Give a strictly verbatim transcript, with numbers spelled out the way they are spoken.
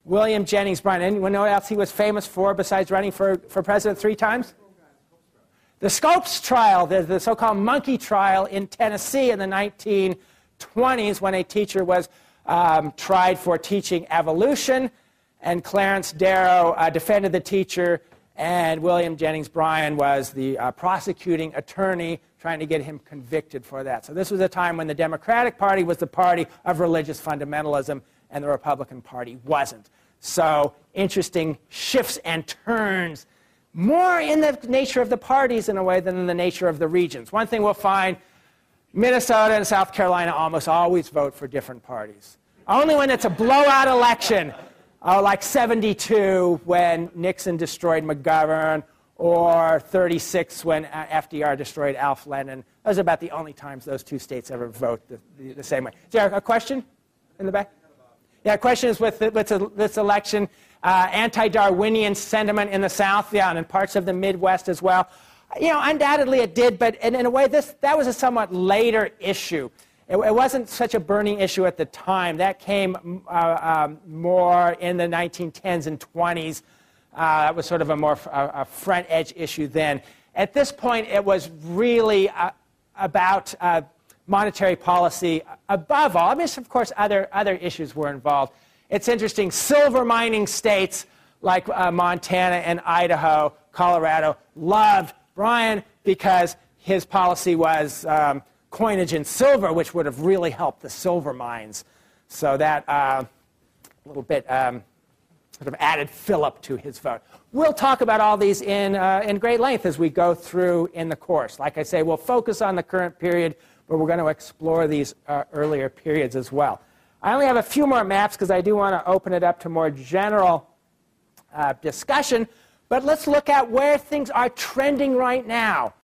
William Jennings Bryan. Anyone know what else he was famous for besides running for, for president three times? The Scopes trial, the, the so-called monkey trial in Tennessee in the nineteen twenties, when a teacher was um, tried for teaching evolution, and Clarence Darrow uh, defended the teacher, and William Jennings Bryan was the uh, prosecuting attorney trying to get him convicted for that. So this was a time when the Democratic Party was the party of religious fundamentalism, and the Republican Party wasn't. So interesting shifts and turns, more in the nature of the parties in a way than in the nature of the regions. One thing we'll find, Minnesota and South Carolina almost always vote for different parties. Only when it's a blowout election, uh, like seventy-two when Nixon destroyed McGovern, or thirty-six when uh, F D R destroyed Alf Lennon. Those are about the only times those two states ever vote the, the, the same way. Is there a question in the back? Yeah, question is with, the, with the, this election, uh, anti-Darwinian sentiment in the South, yeah, and in parts of the Midwest as well. You know, undoubtedly it did, but in, in a way, this that was a somewhat later issue. It, it wasn't such a burning issue at the time. That came uh, um, more in the nineteen tens and twenties. Uh, that was sort of a more a, a front-edge issue then. At this point, it was really uh, about uh, monetary policy above all. I mean, of course, other, other issues were involved. It's interesting, silver mining states like uh, Montana and Idaho, Colorado, loved Bryan because his policy was um, coinage in silver, which would have really helped the silver mines. So that uh, a little bit um, sort of added fillip to his vote. We'll talk about all these in, uh, in great length as we go through in the course. Like I say, we'll focus on the current period, but we're going to explore these uh, earlier periods as well. I only have a few more maps because I do want to open it up to more general uh, discussion, but let's look at where things are trending right now.